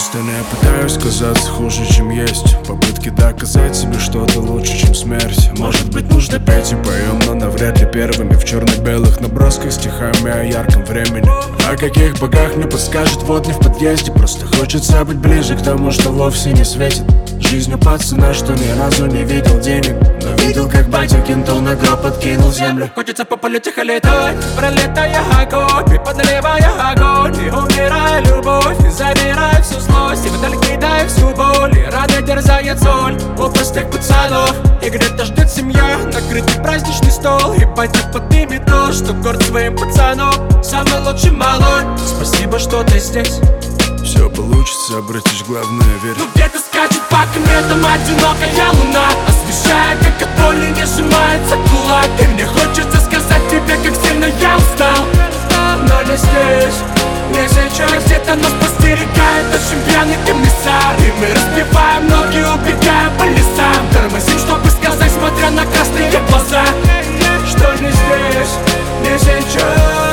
просто не пытаюсь казаться хуже, чем есть. Попытки доказать себе что-то лучше, чем смерть. Может быть, нужно петь и поем, но навряд ли первыми. В черно-белых набросках стихами о ярком времени. О каких богах мне подскажет вот не в подъезде. Просто хочется быть ближе к тому, что вовсе не светит. Жизнь у пацана, что ни разу не видел денег, но видел, как батя кинтул на гроб, подкинул землю. Хочется по полю тихо летать, пролетая огонь, и подливая огонь, и умирая любовь, и забирая всю злость, и вдаль кидая всю боль, и рано дерзает соль у простых пацанов. И где-то ждет семья, накрытый праздничный стол, и батя поднимет то, что горд своим пацаном. Самый лучший малой, спасибо, что ты здесь. Все получится, братиш, главное верь. Ну где-то скачет по кометам одинокая луна, освещая, как от боли не сжимается кулак. И мне хочется сказать тебе, как сильно я устал, но не здесь, не сейчас. Где-то нас подстерегает очень пьяный комиссар, и мы разбиваем ноги, убегая по лесам. Тормозим, чтобы сказать, смотря на красные глаза, что не здесь, не сейчас.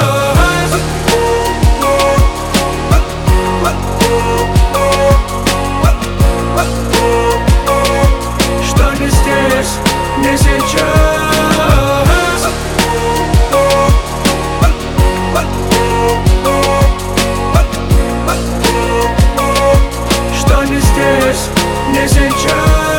Не сейчас. Что не здесь, не сейчас.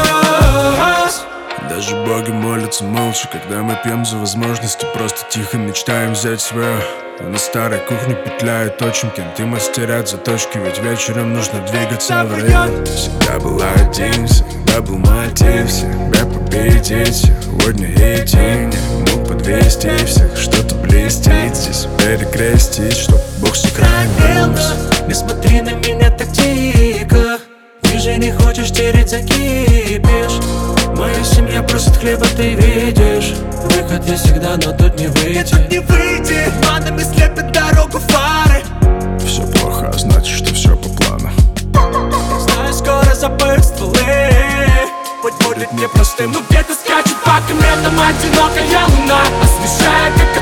Даже боги молятся молча, когда мы пьем за возможности. Просто тихо мечтаем взять свое. А на старой кухне петляют очень кенты, мастерят заточки. Ведь вечером нужно двигаться в район. Всегда был один, всегда был мотив себя победить. Сегодня идти не мог подвести всех. Что-то блестит здесь, перекрестить, чтоб Бог сохранил нас. Не смотри на меня так дико, ты же не хочешь тереть, закипишь. Моя семья просит хлеба, ты видишь. Выход есть всегда, но тут не выйти. Тут не выйти, туманами слепят дорогу фары. Все плохо, а значит, что все по плану. Знаю, скоро запах стволы, путь будет непростым. Но где-то скачет по кометам одинокая луна, освещая, как